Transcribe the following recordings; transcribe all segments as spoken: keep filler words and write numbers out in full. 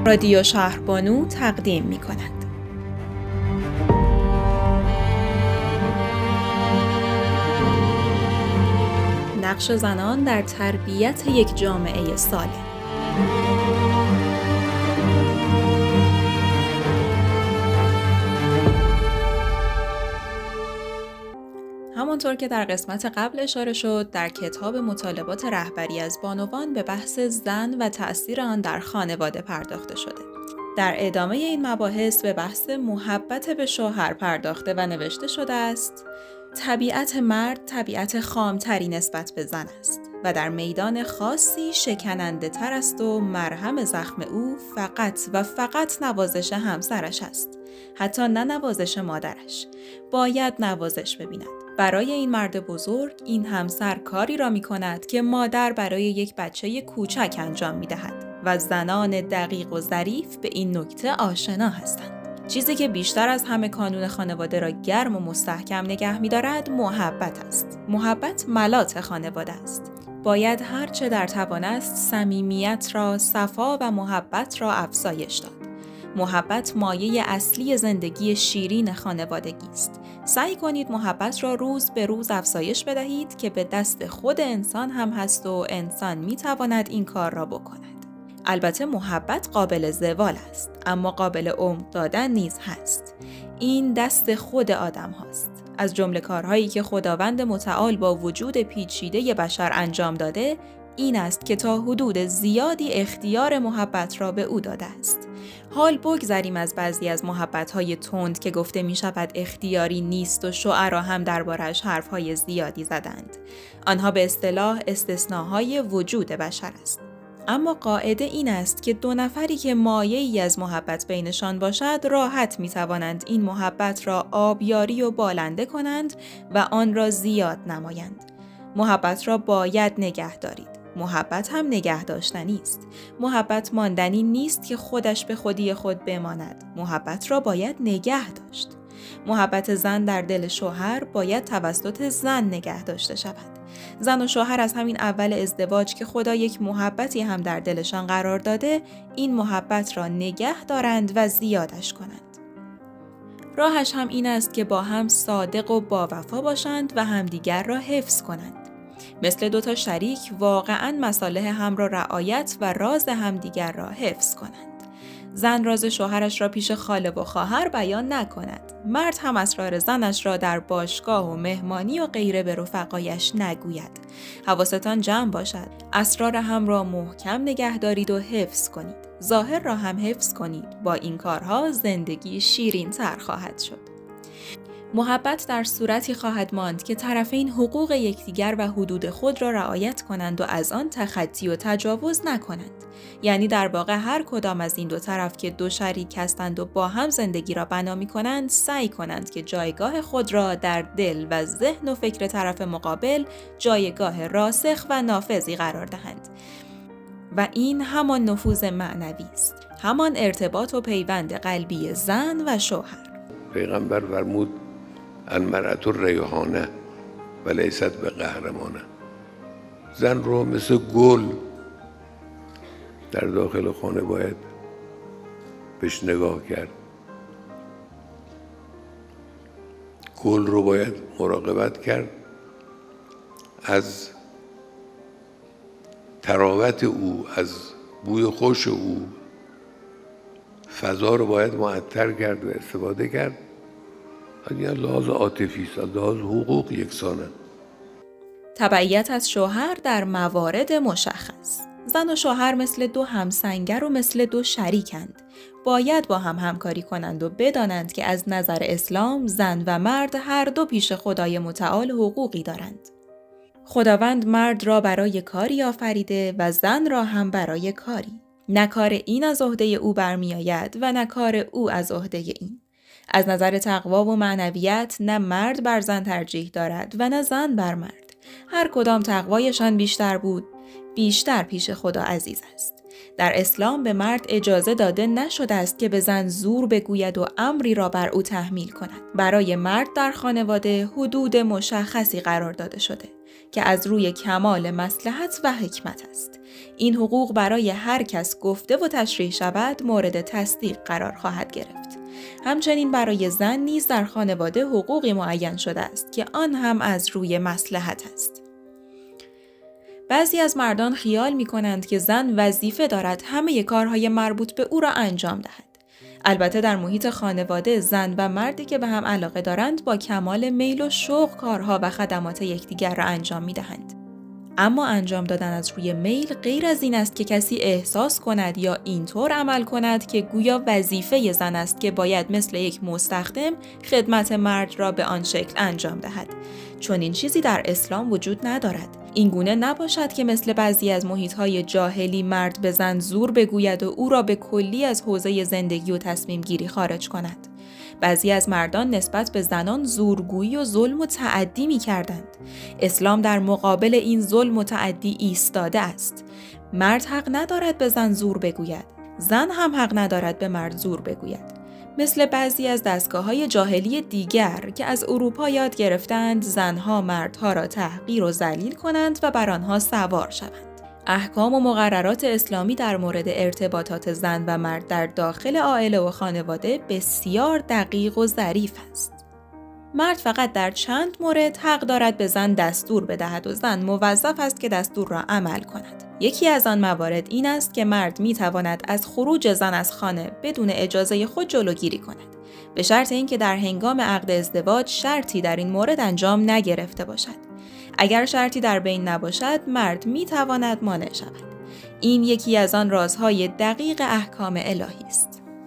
رادیو شهربانو تقدیم می کند. نقش زنان در تربیت یک جامعه سالم. همانطور که در قسمت قبل اشاره شد، در کتاب مطالبات رهبری از بانوان به بحث زن و تأثیر آن در خانواده پرداخته شده. در ادامه این مباحث به بحث محبت به شوهر پرداخته و نوشته شده است: طبیعت مرد طبیعت خامتری نسبت به زن است و در میدان خاصی شکننده تر است و مرهم زخم او فقط و فقط نوازش همسرش است، حتی نه نوازش مادرش. باید نوازش ببیند. برای این مرد بزرگ این همسر کاری را می کند که مادر برای یک بچه کوچک انجام می دهد و زنان دقیق و ظریف به این نکته آشنا هستند. چیزی که بیشتر از همه کانون خانواده را گرم و مستحکم نگه می دارد محبت است. محبت ملاط خانواده است. باید هر چه در توان است صمیمیت را، صفا و محبت را افزایش داد. محبت مایه اصلی زندگی شیرین خانوادگی است. سعی کنید محبت را روز به روز افزایش بدهید که به دست خود انسان هم هست و انسان می تواند این کار را بکند. البته محبت قابل زوال است، اما قابل عمق دادن نیز هست. این دست خود آدم هاست. از جمله کارهایی که خداوند متعال با وجود پیچیده بشر انجام داده، این است که تا حدود زیادی اختیار محبت را به او داده است. حال بگذریم از بعضی از محبت‌های تند که گفته می شود اختیاری نیست و شعرا هم دربارش حرف‌های زیادی زدند. آنها به اصطلاح استثناهای وجود بشر است. اما قاعده این است که دو نفری که مایه‌ای از محبت بینشان باشد راحت می توانند این محبت را آبیاری و بالنده کنند و آن را زیاد نمایند. محبت را باید نگه دارید. محبت هم نگه داشتنی است. محبت ماندنی نیست که خودش به خودی خود بماند. محبت را باید نگه داشت. محبت زن در دل شوهر باید توسط زن نگه داشته شود. زن و شوهر از همین اول ازدواج که خدا یک محبتی هم در دلشان قرار داده، این محبت را نگه دارند و زیادش کنند. راهش هم این است که با هم صادق و با وفا باشند و همدیگر را حفظ کنند. مثل دو تا شریک واقعاً مصالح هم را رعایت و راز همدیگر را حفظ کنند. زن راز شوهرش را پیش خاله و خواهر بیان نکند. مرد هم اسرار زنش را در باشگاه و مهمانی و غیره به رفقایش نگوید. حواستان جمع باشد. اسرار هم را محکم نگه دارید و حفظ کنید. ظاهر را هم حفظ کنید. با این کارها زندگی شیرین تر خواهد شد. محبت در صورتی خواهد ماند که طرفین حقوق یکدیگر و حدود خود را رعایت کنند و از آن تخطی و تجاوز نکنند. یعنی در واقع هر کدام از این دو طرف که دو شریک هستند و با هم زندگی را بنا می‌کنند، سعی کنند که جایگاه خود را در دل و ذهن و فکر طرف مقابل جایگاه راسخ و نافذی قرار دهند. و این همان نفوذ معنوی است. همان ارتباط و پیوند قلبی زن و شوهر. پیغمبر فرمود المرأة ریحانه و لیست به قهرمانه. زن رو مثل گل در داخل خانه باید بهش نگاه کرد. گل رو باید مراقبت کرد، از تراوت او، از بوی خوش او. فضا رو باید معطر کرد و استفاده کرد. اگر لحاظ عاطفی است، لحاظ حقوق یکسانه. تبعیت از شوهر در موارد مشخص. زن و شوهر مثل دو همسنگر و مثل دو شریکند. باید با هم همکاری کنند و بدانند که از نظر اسلام زن و مرد هر دو پیش خدای متعال حقوقی دارند. خداوند مرد را برای کاری آفریده و زن را هم برای کاری. نه کار این از عهده او برمی آید و نه کار او از عهده این. از نظر تقوا و معنویت نه مرد بر زن ترجیح دارد و نه زن بر مرد. هر کدام تقوایشان بیشتر بود، بیشتر پیش خدا عزیز است. در اسلام به مرد اجازه داده نشده است که به زن زور بگوید و امری را بر او تحمیل کند. برای مرد در خانواده حدود مشخصی قرار داده شده. که از روی کمال مصلحت و حکمت است. این حقوق برای هر کس گفته و تشریح شود مورد تصدیق قرار خواهد گرفت. همچنین برای زن نیز در خانواده حقوقی معین شده است که آن هم از روی مصلحت است. بعضی از مردان خیال می کنند که زن وظیفه دارد همه کارهای مربوط به او را انجام دهد. البته در محیط خانواده زن و مردی که به هم علاقه دارند با کمال میل و شوق کارها و خدمات یکدیگر را انجام می دهند. اما انجام دادن از روی میل غیر از این است که کسی احساس کند یا اینطور عمل کند که گویا وظیفه زن است که باید مثل یک مستخدم خدمت مرد را به آن شکل انجام دهد. چون این چیزی در اسلام وجود ندارد. این گونه نباشد که مثل بعضی از محیط‌های جاهلی مرد به زن زور بگوید و او را به کلی از حوزه زندگی و تصمیم گیری خارج کند. بعضی از مردان نسبت به زنان زورگویی و ظلم و تعدی می کردند. اسلام در مقابل این ظلم و تعدی ایستاده است. مرد حق ندارد به زن زور بگوید. زن هم حق ندارد به مرد زور بگوید. مثل بعضی از دستگاه‌های جاهلی دیگر که از اروپا یاد گرفتند زنها مردها را تحقیر و ذلیل کنند و بر آنها سوار شوند. احکام و مقررات اسلامی در مورد ارتباطات زن و مرد در داخل عائله و خانواده بسیار دقیق و ظریف است. مرد فقط در چند مورد حق دارد به زن دستور بدهد و زن موظف است که دستور را عمل کند. یکی از آن موارد این است که مرد می تواند از خروج زن از خانه بدون اجازه خود جلوگیری کند، به شرط اینکه در هنگام عقد ازدواج شرطی در این مورد انجام نگرفته باشد. اگر شرطی در بین نباشد، مرد می تواند مانع شود. این یکی از آن رازهای دقیق احکام الهی است.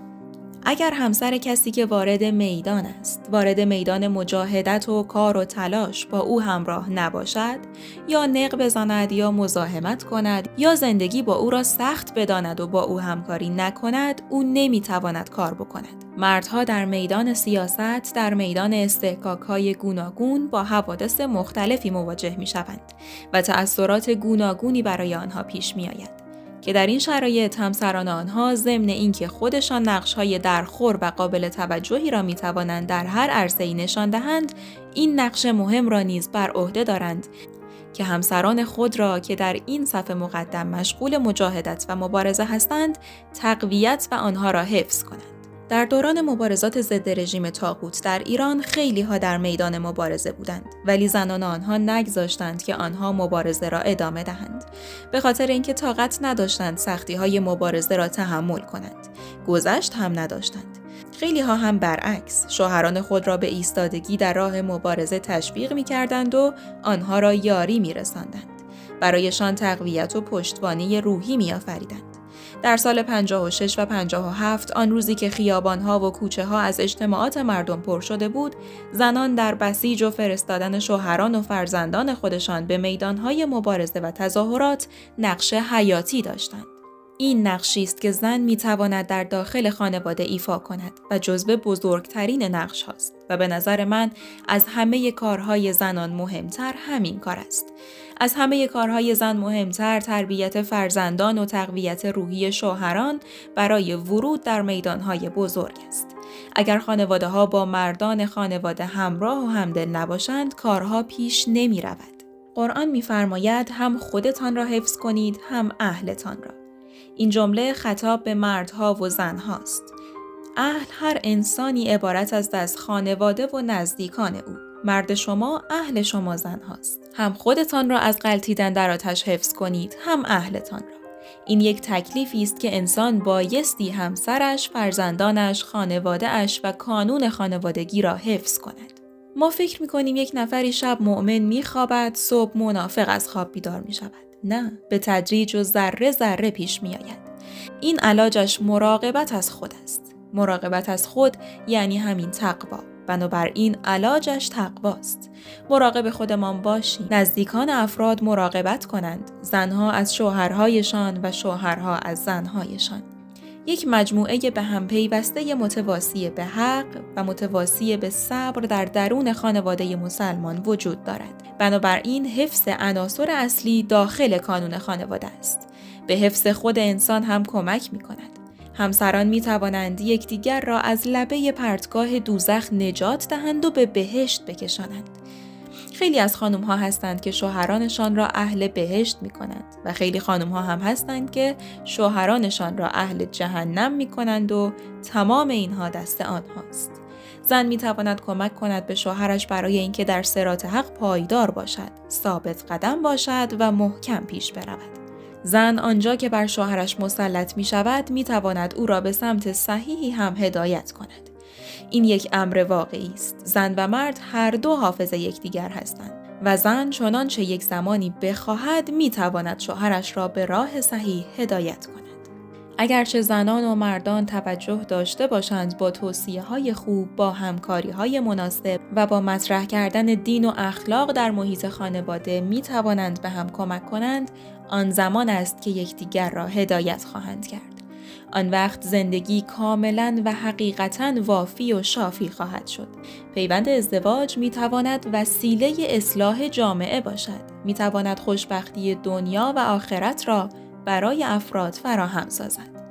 اگر همسر کسی که وارد میدان است، وارد میدان مجاهدت و کار و تلاش با او همراه نباشد، یا نق بزند یا مزاحمت کند، یا زندگی با او را سخت بداند و با او همکاری نکند، او نمیتواند کار بکند. مردها در میدان سیاست، در میدان استحقاق‌های گوناگون با حوادث مختلفی مواجه میشوند و تأثیرات گوناگونی برای آنها پیش میآید. که در این شرایط همسران آنها ضمن اینکه خودشان نقش‌های درخور و قابل توجهی را می‌توانند در هر عرصه‌ای نشان دهند، این نقش مهم را نیز بر عهده دارند که همسران خود را که در این صف مقدم مشغول مجاهدت و مبارزه هستند، تقویت و آنها را حفظ کنند. در دوران مبارزات ضد رژیم طاغوت در ایران خیلی ها در میدان مبارزه بودند، ولی زنان آنها نگذاشتند که آنها مبارزه را ادامه دهند، به خاطر اینکه طاقت نداشتند سختی های مبارزه را تحمل کنند. گذشت هم نداشتند. خیلی ها هم برعکس شوهران خود را به ایستادگی در راه مبارزه تشویق می کردند و آنها را یاری می رساندند. برایشان تقویت و پشتوانه روحی می آفریدند. در سال پنجاه و شش و پنجاه و هفت، آن روزی که خیابان‌ها و کوچه‌ها از اجتماعات مردم پر شده بود، زنان در بسیج و فرستادن شوهران و فرزندان خودشان به میدان‌های مبارزه و تظاهرات نقش حیاتی داشتند. این نقشی است که زن می‌تواند در داخل خانواده ایفا کند و جزو بزرگترین نقش هاست و به نظر من از همه کارهای زنان مهمتر همین کار است. از همه کارهای زن مهمتر تربیت فرزندان و تقویت روحی شوهران برای ورود در میدانهای بزرگ است. اگر خانواده ها با مردان خانواده همراه و همدل نباشند، کارها پیش نمی رود. قرآن می فرماید هم خودتان را حفظ کنید هم اهلتان را. این جمله خطاب به مردها و زنهاست. اهل هر انسانی عبارت است از خانواده و نزدیکان او. مرد شما اهل شما زن هاست. هم خودتان را از غلطیدن در آتش حفظ کنید، هم اهلتان را. این یک تکلیفی است که انسان بایستی همسرش، فرزندانش، خانواده‌اش و کانون خانوادگی را حفظ کند. ما فکر می‌کنیم یک نفری شب مؤمن می‌خوابد، صبح منافق از خواب بیدار می‌شود. نه، به تدریج و ذره ذره پیش می‌آید. این علاجش مراقبت از خود است. مراقبت از خود یعنی همین تقوا. بنابراین علاجش تقواست. مراقب خودمان باشیم. نزدیکان افراد مراقبت کنند. زنها از شوهرهایشان و شوهرها از زنهایشان. یک مجموعه به هم پیوسته متواسی به حق و متواسی به صبر در درون خانواده مسلمان وجود دارد. بنابراین حفظ عناصر اصلی داخل کانون خانواده است. به حفظ خود انسان هم کمک می کند. همسران می توانند یکدیگر را از لبه پرتگاه دوزخ نجات دهند و به بهشت بکشانند. خیلی از خانم ها هستند که شوهرانشان را اهل بهشت می کنند و خیلی خانم ها هم هستند که شوهرانشان را اهل جهنم می کنند و تمام اینها دست آنهاست. زن می تواند کمک کند به شوهرش برای اینکه در صراط حق پایدار باشد، ثابت قدم باشد و محکم پیش برود. زن آنجا که بر شوهرش مسلط می شود می تواند او را به سمت صحیحی هم هدایت کند. این یک امر واقعی است. زن و مرد هر دو حافظ یکدیگر هستند و زن چنانچه یک زمانی بخواهد می تواند شوهرش را به راه صحیح هدایت کند. اگرچه زنان و مردان توجه داشته باشند با توصیه‌های خوب، با همکاری‌های مناسب و با مطرح کردن دین و اخلاق در محیط خانواده می توانند به هم کمک کنند، آن زمان است که یکدیگر را هدایت خواهند کرد. آن وقت زندگی کاملاً و حقیقتاً وافی و شافی خواهد شد. پیوند ازدواج می تواند وسیله اصلاح جامعه باشد. می تواند خوشبختی دنیا و آخرت را برای افراد فراهم سازد.